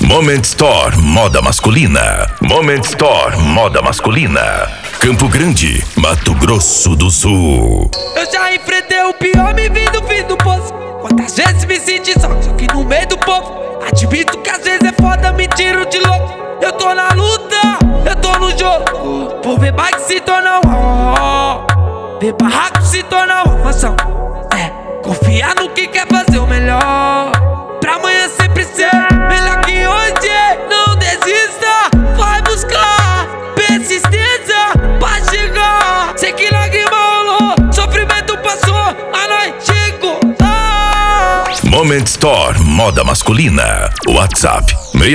Moment Store Moda Masculina. Moment Store Moda Masculina. Campo Grande, Mato Grosso do Sul. Eu já enfrentei o pior, me vi do fim do poço. Quantas vezes me senti só que no meio do povo. Admito que às vezes é foda, me tiro de louco. Eu tô na luta, eu tô no jogo. Por ver bike se tornar ver barraco se tornar uma mansão. Confiar no que quer fazer o melhor, pra amanhã sempre ser melhor que hoje. Não desista, vai buscar persistência pra chegar. Sei que lágrima rolou, sofrimento passou, a noite chegou. Moment Store Moda Masculina. WhatsApp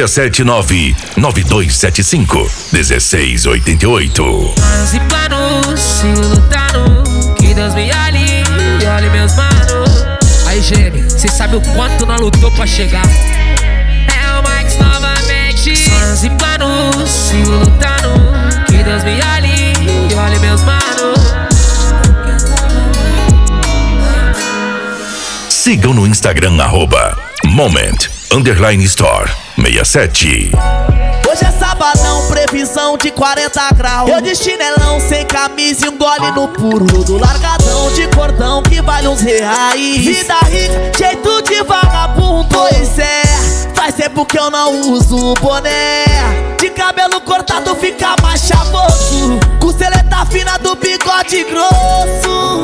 679-9275-1688. Planos e planos, sigo lutando, que Deus me olhe e olhe meus manos. Aí, gêmeo, cê sabe o quanto nós lutou pra chegar. É o Max novamente. Planos e planos, sigo lutando, que Deus me olhe e olhe meus manos. Sigam no Instagram @moment_store67. Hoje é sabadão, previsão de 40 graus. Eu de chinelão, sem camisa e um gole no puro do largadão de cordão que vale uns reais. Vida rica, jeito de vagabundo. Pois é, faz tempo que eu não uso boné. De cabelo cortado fica mais chavoso, costeleta fina do bigode grosso.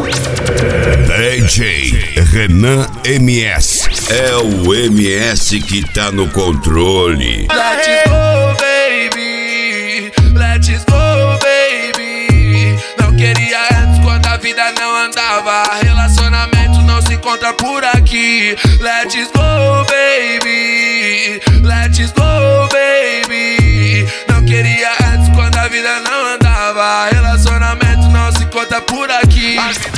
DJ Renan MS. É o MS que tá no controle. Let's go, baby. Let's go, baby. Não queria antes quando a vida não andava. Relacionamento não se encontra por aqui. Let's go, baby. Let's go, baby. Não queria antes quando a vida não andava. Relacionamento não se encontra por aqui.